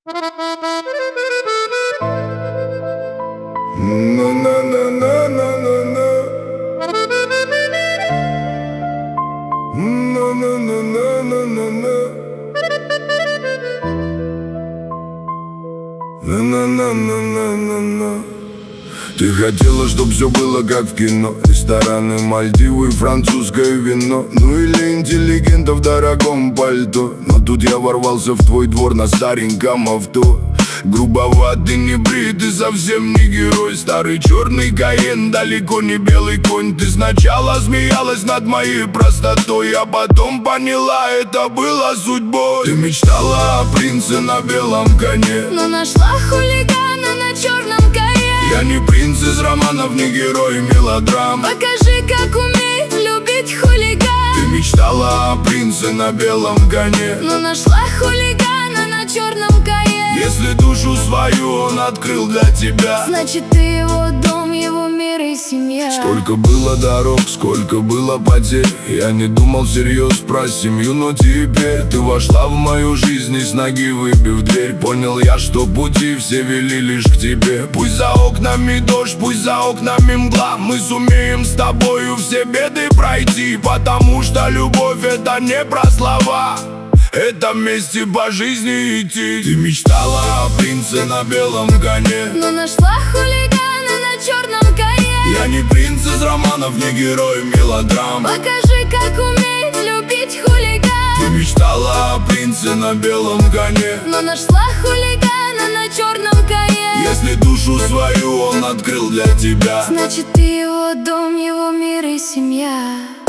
Ты хотела, чтоб все было как в кино. Рестораны, Мальдивы, французское вино. Ну или интеллигента в дорогом пальто. Но тут я ворвался в твой двор на стареньком авто. Грубоватый, не бритый, совсем не герой. Старый черный Каен, далеко не белый конь. Ты сначала смеялась над моей простотой, а потом поняла, это было судьбой. Ты мечтала о принце на белом коне, но нашла хулигана на черном коне. Я не принц из романов, не герой мелодрам. Покажи, как умеет любить хулиган. Ты мечтала о принце на белом коне, но нашла хулигана на черном коне. Если душу свою он открыл для тебя, значит ты его дом, его мир и семья. Сколько было дорог, сколько было потерь. Я не думал всерьез про семью, но теперь ты вошла в мою жизнь и с ноги выбив дверь. Понял я, что пути все вели лишь к тебе. Пусть за окнами дождь, пусть за окнами мгла, мы сумеем с тобою все беды пройти. Потому что любовь это не про слова, это вместе по жизни идти. Ты мечтала о принце на белом коне, но нашла хулигана на черном коне. Я не принц из романов, не герой мелодрам. Покажи, как умеет любить хулиган. Ты мечтала о принце на белом коне, но нашла хулигана на черном коне. Если душу свою он открыл для тебя, значит ты его дом, его мир и семья.